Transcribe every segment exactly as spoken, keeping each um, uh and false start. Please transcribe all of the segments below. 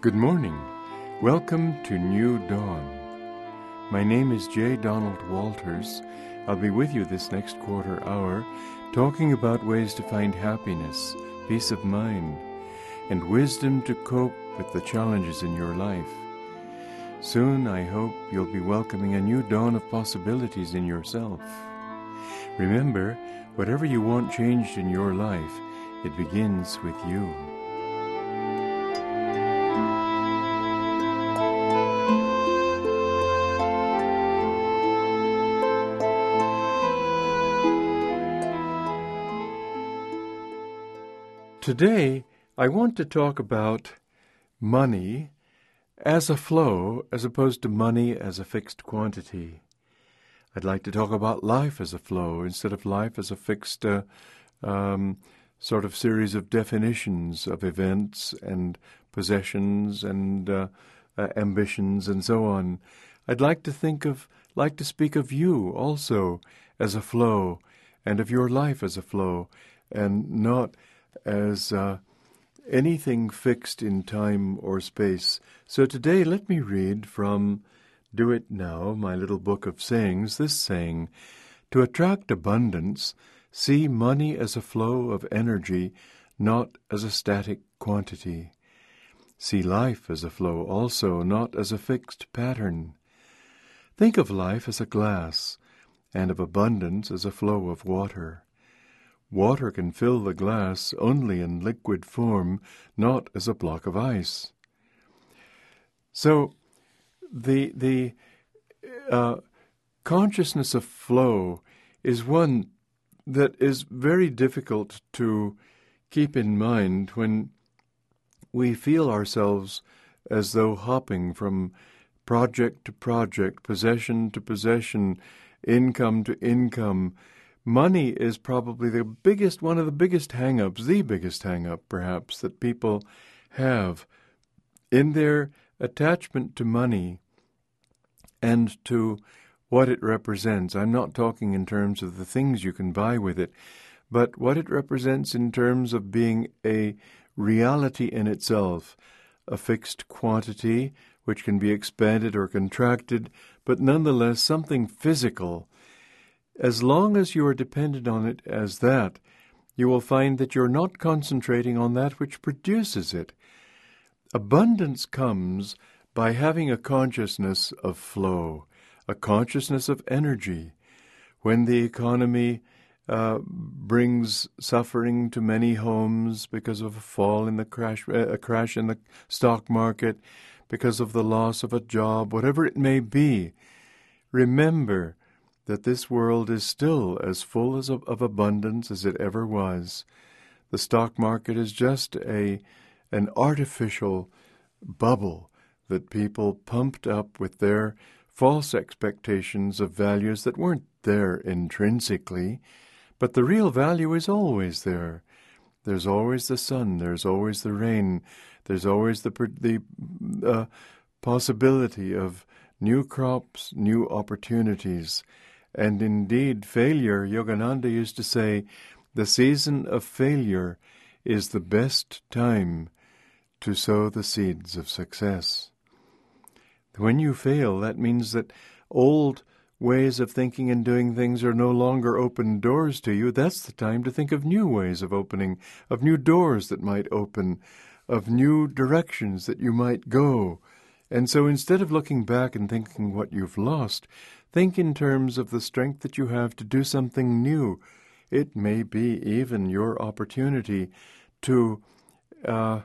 Good morning. Welcome to New Dawn. My name is J. Donald Walters. I'll be with you this next quarter hour talking about ways to find happiness, peace of mind, and wisdom to cope with the challenges in your life. Soon, I hope you'll be welcoming a new dawn of possibilities in yourself. Remember, whatever you want changed in your life, it begins with you. Today, I want to talk about money as a flow as opposed to money as a fixed quantity. I'd like to talk about life as a flow instead of life as a fixed uh, um, sort of series of definitions of events and possessions and uh, uh, ambitions and so on. I'd like to think of, like to speak of you also as a flow and of your life as a flow and not as uh, anything fixed in time or space. So today let me read from Do It Now, my little book of sayings, this saying: to attract abundance, see money as a flow of energy, not as a static quantity. See life as a flow also, not as a fixed pattern. Think of life as a glass, and of abundance as a flow of water. Water can fill the glass only in liquid form, not as a block of ice. So, the the uh, consciousness of flow is one that is very difficult to keep in mind when we feel ourselves as though hopping from project to project, possession to possession, income to income. Money is probably the biggest, one of the biggest hang-ups, the biggest hang-up perhaps, that people have in their attachment to money and to what it represents. I'm not talking in terms of the things you can buy with it, but what it represents in terms of being a reality in itself, a fixed quantity which can be expanded or contracted, but nonetheless something physical. As long as you are dependent on it as that, you will find that you're not concentrating on that which produces it. Abundance comes by having a consciousness of flow, a consciousness of energy. When the economy uh, brings suffering to many homes because of a fall in the crash, uh, a crash in the stock market, because of the loss of a job, whatever it may be, remember that this world is still as full as of, of abundance as it ever was. The stock market is just a an artificial bubble that people pumped up with their false expectations of values that weren't there intrinsically, but the real value is always there. There's always the sun, there's always the rain, there's always the, the uh, possibility of new crops, new opportunities. And indeed, failure, Yogananda used to say, the season of failure is the best time to sow the seeds of success. When you fail, that means that old ways of thinking and doing things are no longer open doors to you. That's the time to think of new ways of opening, of new doors that might open, of new directions that you might go. And so instead of looking back and thinking what you've lost, think in terms of the strength that you have to do something new. It may be even your opportunity to uh,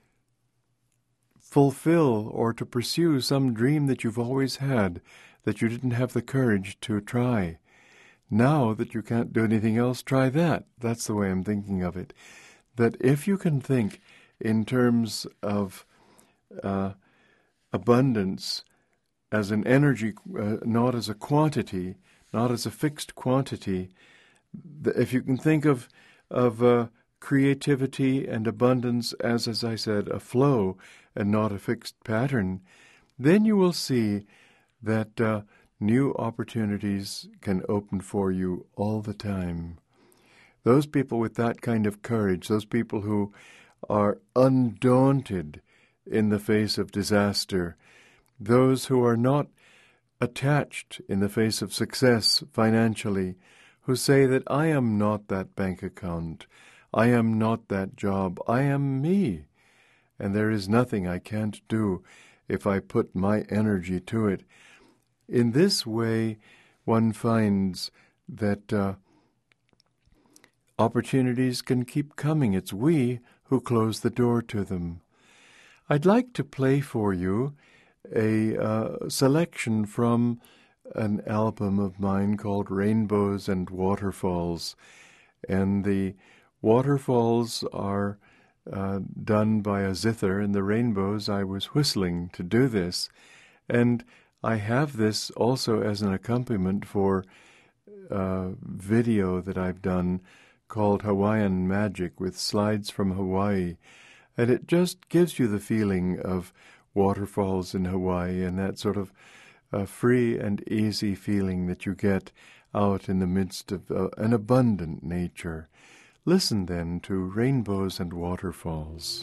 fulfill or to pursue some dream that you've always had, that you didn't have the courage to try. Now that you can't do anything else, try that. That's the way I'm thinking of it. That if you can think in terms of uh, abundance as an energy, uh, not as a quantity, not as a fixed quantity, if you can think of of uh, creativity and abundance as, as I said, a flow and not a fixed pattern, then you will see that uh, new opportunities can open for you all the time. Those people with that kind of courage, those people who are undaunted in the face of disaster, those who are not attached in the face of success financially, who say that I am not that bank account, I am not that job, I am me, and there is nothing I can't do if I put my energy to it. In this way, one finds that uh, opportunities can keep coming. It's we who close the door to them. I'd like to play for you a uh, selection from an album of mine called Rainbows and Waterfalls. And the waterfalls are uh, done by a zither, and the rainbows, I was whistling to do this. And I have this also as an accompaniment for a video that I've done called Hawaiian Magic, with slides from Hawaii. And it just gives you the feeling of waterfalls in Hawaii and that sort of uh, free and easy feeling that you get out in the midst of uh, an abundant nature. Listen then to Rainbows and Waterfalls.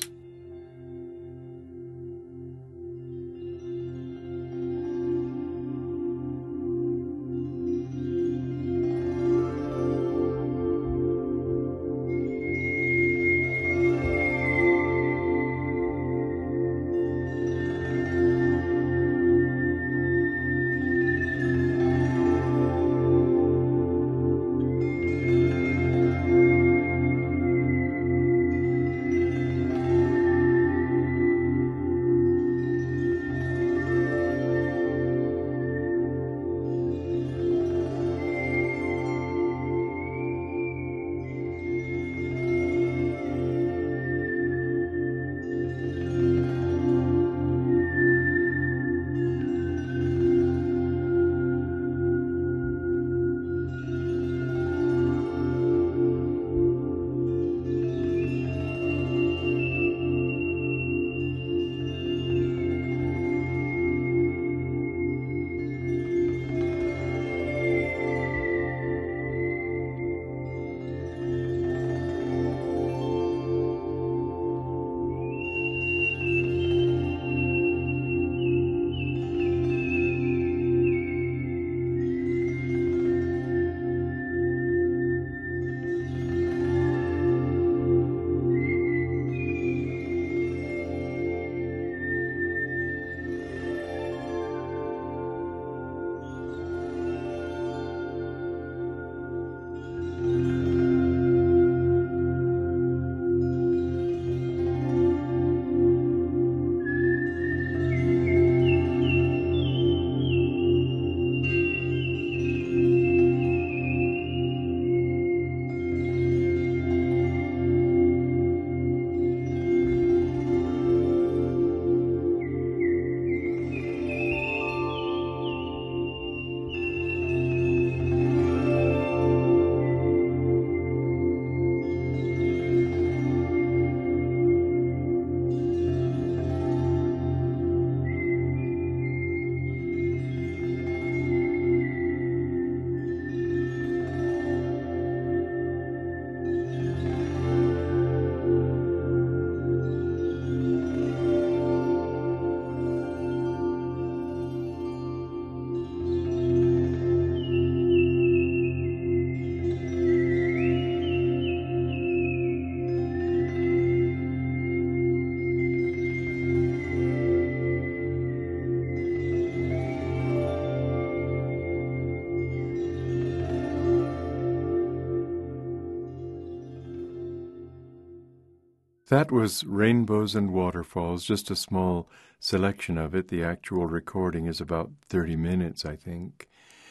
That was Rainbows and Waterfalls, just a small selection of it. The actual recording is about thirty minutes, I think.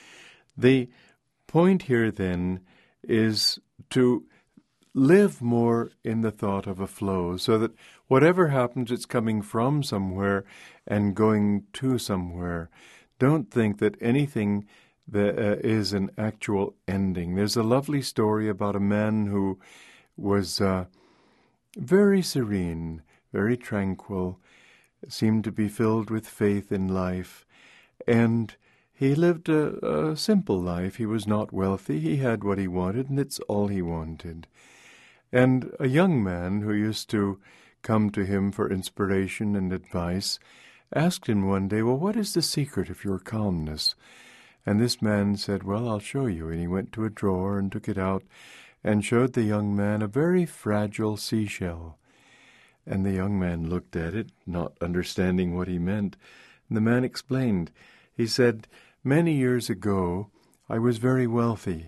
The point here, then, is to live more in the thought of a flow, so that whatever happens, it's coming from somewhere and going to somewhere. Don't think that anything that uh, is an actual ending. There's a lovely story about a man who was uh, very serene, very tranquil, seemed to be filled with faith in life, and he lived a, a simple life. He was not wealthy. He had what he wanted, and it's all he wanted. And a young man who used to come to him for inspiration and advice, asked him one day, well, what is the secret of your calmness? And this man said, well, I'll show you. And he went to a drawer and took it out and showed the young man a very fragile seashell. And the young man looked at it, not understanding what he meant. And the man explained. He said, many years ago, I was very wealthy.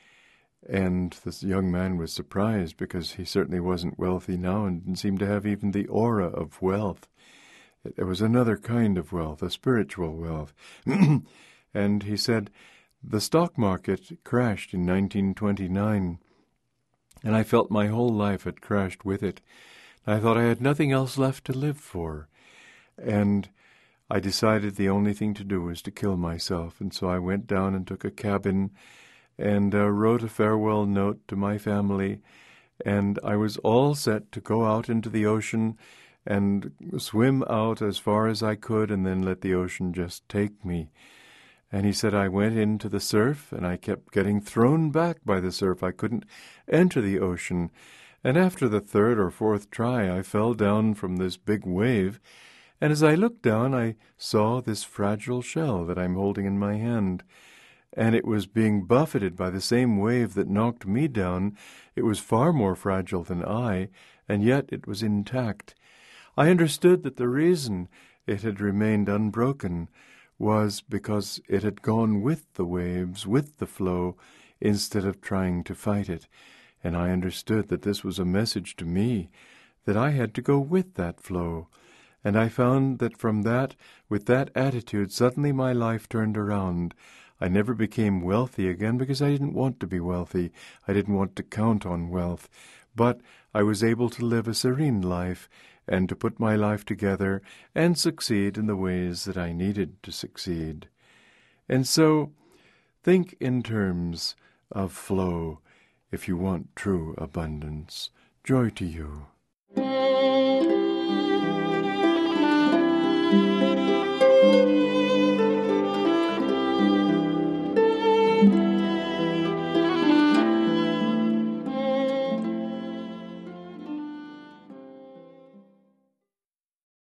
And this young man was surprised because he certainly wasn't wealthy now and didn't seem to have even the aura of wealth. It was another kind of wealth, a spiritual wealth. And he said, the stock market crashed in nineteen twenty-nine, and I felt my whole life had crashed with it. I thought I had nothing else left to live for. And I decided the only thing to do was to kill myself. And so I went down and took a cabin and uh, wrote a farewell note to my family. And I was all set to go out into the ocean and swim out as far as I could and then let the ocean just take me. And he said I went into the surf, and I kept getting thrown back by the surf. I couldn't enter the ocean. And after the third or fourth try, I fell down from this big wave. And as I looked down, I saw this fragile shell that I'm holding in my hand. And it was being buffeted by the same wave that knocked me down. It was far more fragile than I, and yet it was intact. I understood that the reason it had remained unbroken was because it had gone with the waves, with the flow, instead of trying to fight it. And I understood that this was a message to me, that I had to go with that flow. And I found that from that, with that attitude, suddenly my life turned around. I never became wealthy again because I didn't want to be wealthy. I didn't want to count on wealth. But I was able to live a serene life and to put my life together and succeed in the ways that I needed to succeed. And so, think in terms of flow if you want true abundance. Joy to you.